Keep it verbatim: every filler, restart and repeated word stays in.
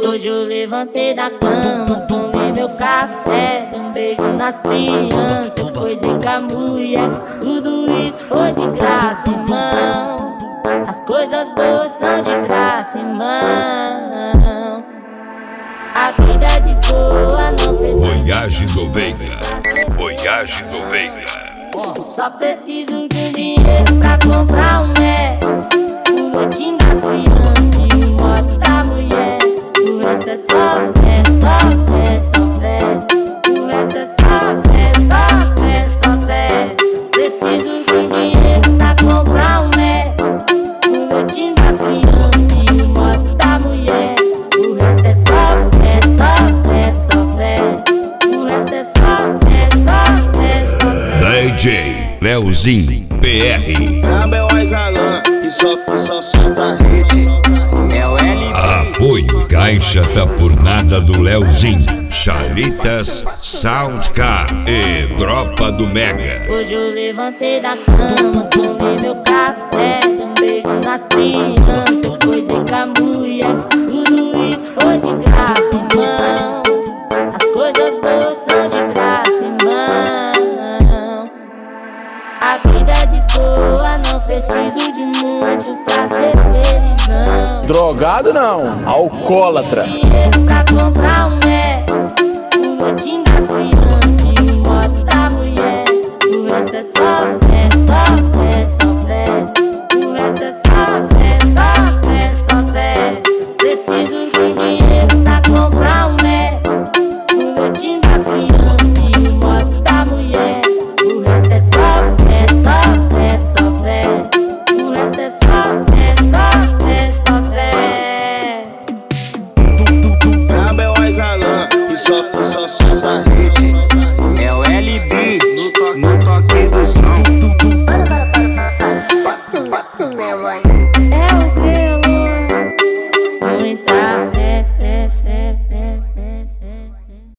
Hoje eu levantei da cama, tomei meu café, dei um beijo nas crianças, eu coisei com a mulher. Tudo isso foi de graça, irmão. As coisas boas são de graça, irmão. A vida é de boa, não precisa. Voyage do Veiga. Voyage do Veiga. Eu só preciso de um dinheiro pra comprar um é. O lotinho das crianças e o modos da mulher. O resto é só fé, só fé, só fé. O resto é só fé, só fé, só fé. Só preciso de um dinheiro pra comprar um é. O lotinho das crianças e o modos da mulher. O resto é só fé, só fé, só fé. O resto é só fé, só fé, só fé. D J Leozinho P R. Cabelões Alan, que só, que só solta a rede. É o L B. Apoio Caixa tá por nada do Leozinho. Chalitas, Soundcar e Tropa do Mega. Hoje eu levantei da cama, tomei meu café, dei um beijo nas crianças, eu coisei com a mulher. Tudo isso foi de graça, irmão. As coisas boas são de graça, irmão. A vida é de boa, não preciso de muito pra ser feliz, não. Drogado não, alcoólatra. Dinheiro pra comprar um é. O lotinho das crianças e o modos da mulher. O resto é só fé, só fé, só fé. O resto é só fé, só fé, só fé. Só preciso de dinheiro pra comprar um é. O lotinho das crianças e o modos da mulher. O resto é só fé, só fé, só fé. O resto é só fé, só fé, só fé. Cabelões Alan, que só, que só solta a rede. É o L B, no, to no toque do som.